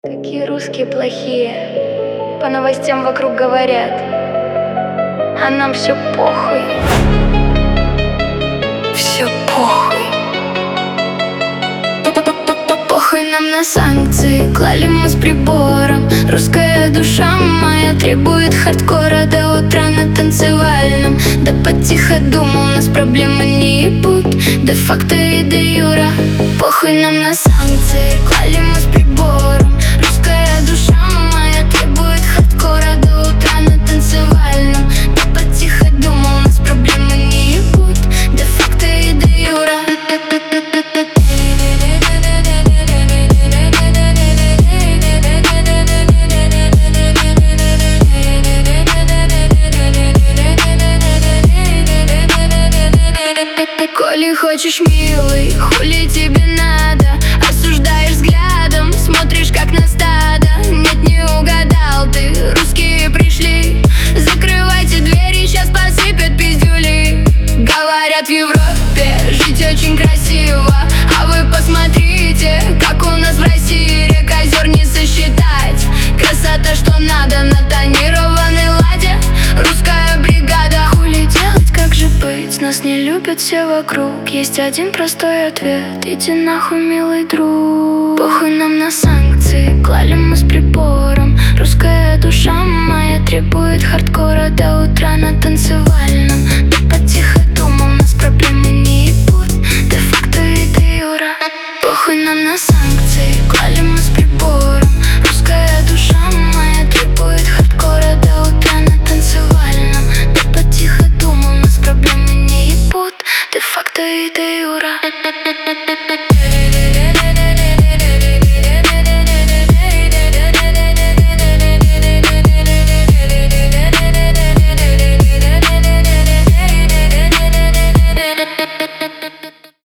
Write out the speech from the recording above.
Какие русские плохие, по новостям вокруг говорят, а нам все похуй. Все похуй. Похуй нам на санкции, клали мы с прибором. Русская душа моя требует хардкора до утра на танцевальном. Да потихо думал, нас проблемы не ебут, де-факто и де-юра. Похуй нам на санкции, клали мы с прибором. Русская душа моя требует хардкора до утра на танцевальном. Да потихо думал, нас проблемы не ебут, де-факто и де-юра. Коли хочешь, милый, хули тебе надо? Осуждаешь взглядом, смотришь как на стадо. Нет, не угадал ты, русские пришли. Закрывайте двери, сейчас посыпят пиздюли. Говорят, в Европе жить очень красиво, а вы посмотрите, как у нас в России. Рек озер не сосчитать, красота что надо на тонированной ладе. Русская бригада. Хули делать, как же быть? Нас не любят все вокруг. Есть один простой ответ: иди нахуй, милый друг. Похуй нам на санкции, клали мы с прибором. Русская душа моя требует хардкора до утра на танцевальном.